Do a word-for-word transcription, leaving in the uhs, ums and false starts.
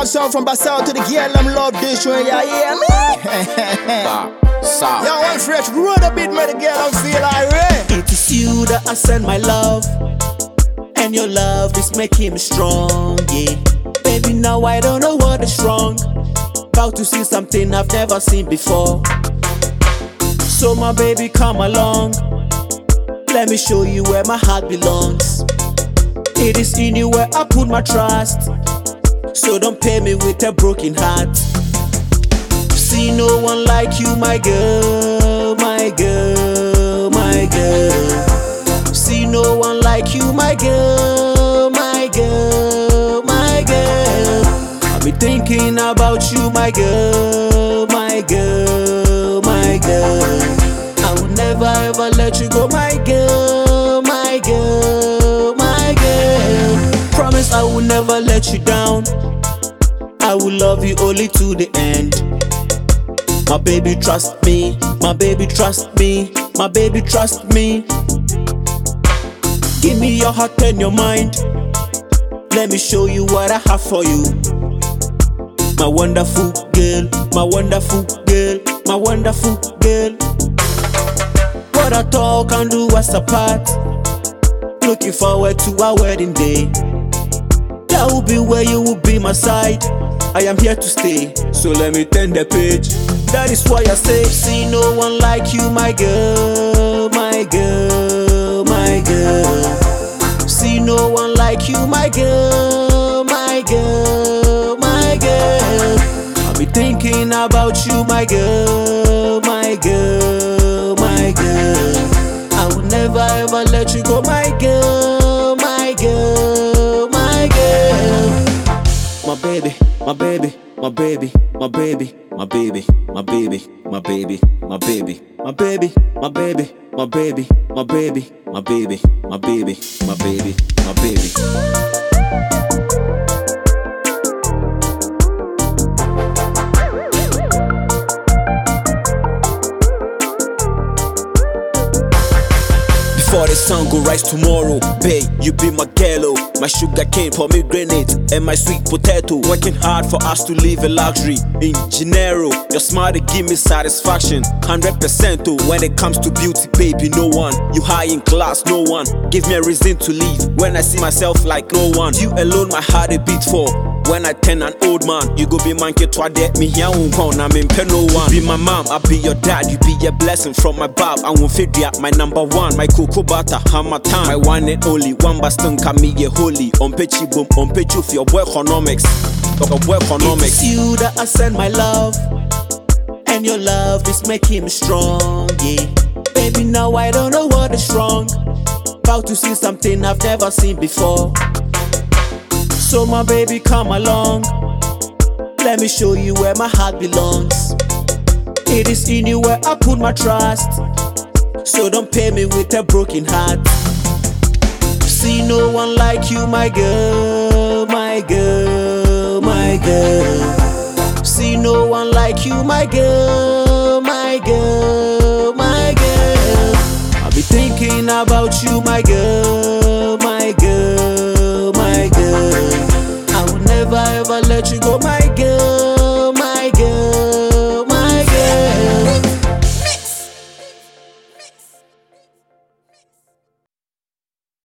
down south from Basel to the girl, them love this one, you hear me? Yo, I'm fresh, roll a bit, make the girl I'm feel irate. It is you that I send my love, and your love is making me strong, yeah. Baby, now I don't know what is wrong. About to see something I've never seen before. So my baby, come along. Let me show you where my heart belongs. It is in you where I put my trust. So don't pay me with a broken heart. See no one like you, my girl, my girl, my girl. See no one like you, my girl, my girl, my girl. I've been thinking about you, my girl, my girl, my girl. I will never ever let you go, my girl, my girl, my girl. Promise I will never let you down. I will love you only to the end. My baby, trust me, my baby, trust me, my baby, trust me. Give me your heart and your mind. Let me show you what I have for you. My wonderful girl, my wonderful girl, my wonderful girl. What I talk and do us apart. Looking forward to our wedding day. That will be where you will be my side. I am here to stay, so let me turn the page. That is why I say, see no one like you, my girl, my girl, my girl. See no one like you, my girl, my girl, my girl. I'll be thinking about you, my girl, my girl, my girl. I will never ever let you go, my girl, my girl, my girl. My baby, my baby, my baby, my baby, my baby, my baby, my baby, my baby, my baby, my baby, my baby, my baby, my baby, my baby, my baby, my baby. Before the sun go rise tomorrow, babe, you be my girl, my sugar cane, pomegranate, and my sweet potato. Working hard for us to live a luxury in Janeiro. Your smile they give me satisfaction, hundred percent. Oh, when it comes to beauty, baby, no one. You high in class, no one. Give me a reason to leave when I see myself like no one. You alone, my heart a beat for. When I turn an old man, you go be man ke twa de me here won kon na me pen no one. Be my mom, I be your dad, you be a blessing from my bab. I won't fit ya, my number one, my cocoa butter, hammer time, my one and only one baston can me ye holy. On pechi boom, on pechu for your boy economics, talk of boy economics. It's you that I send my love, and your love is making me strong, yeah. Baby, now I don't know what is wrong. About to see something I've never seen before. So my baby, come along. Let me show you where my heart belongs. It is in you where I put my trust. So don't pay me with a broken heart. See no one like you, my girl, my girl, my girl. See no one like you, my girl, my girl, my girl. I'll be thinking about you, my girl,